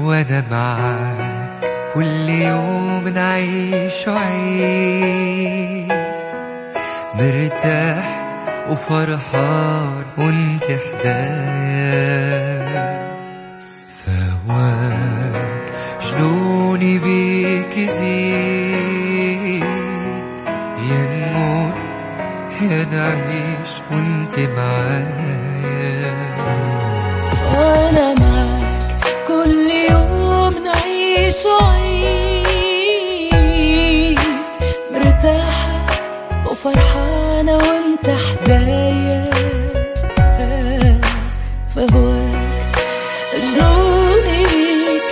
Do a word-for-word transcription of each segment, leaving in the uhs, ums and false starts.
وانا معاك كل يوم نعيش عيد، مرتاح وفرحان وانت حدايا. فهواك جنوني بيك يزيد، يا نموت يا نعيش وانت معايا. وانا معاك كل يوم نعيش عيد، مرتاحة وفرحانة وانت حدايا. فهواك جنوني بيك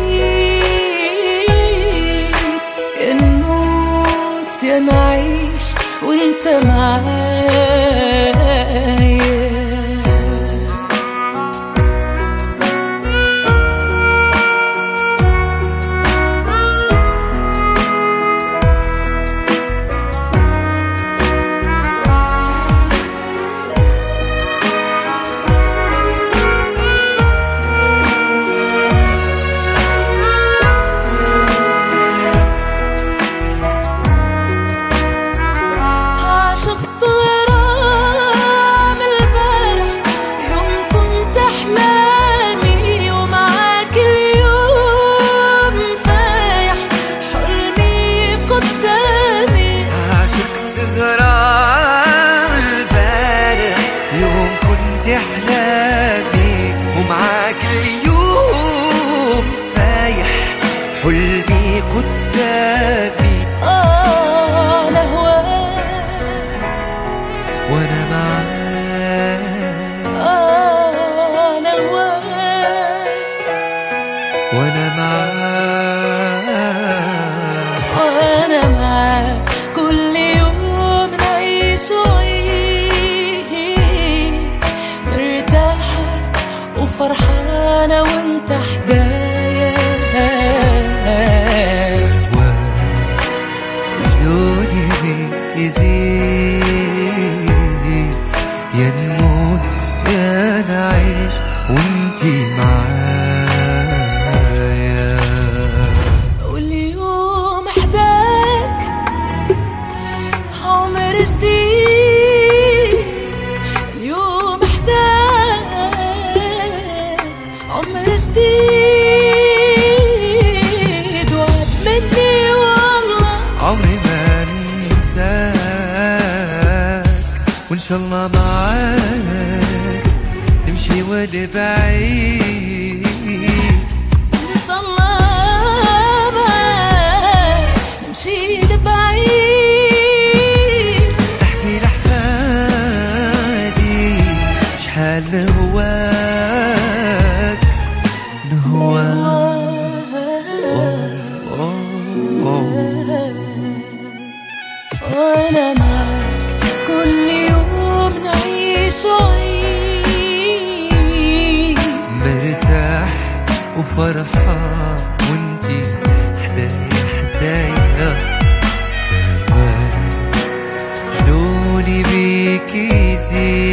يزيد، يا نموت يا نعيش وانت معايا. أحلامي ومعاك اليوم فايح حلمي قدامي. آه أنا هواك وأنا معاك. آه أنا هواك وأنا معاك. وأنا معاك كل يوم نعيش فرحانة وانت حدايا. جنوني بيك يزيد، يا نموت يا نعيش وانتي معايا. واليوم حداك عمر جديد، عمر جديد وعد مني والله عمري ما انساك، وان شاء الله معاك نمشي ولبعيد. ان شاء الله معاك نمشي لبعيد، احكي لأحفادي شحال هواك نهواك. وانا معاك كل يوم نعيش عيد، مرتاح وفرحان وانتي حدايا حدايا. جنوني بيك يزيد،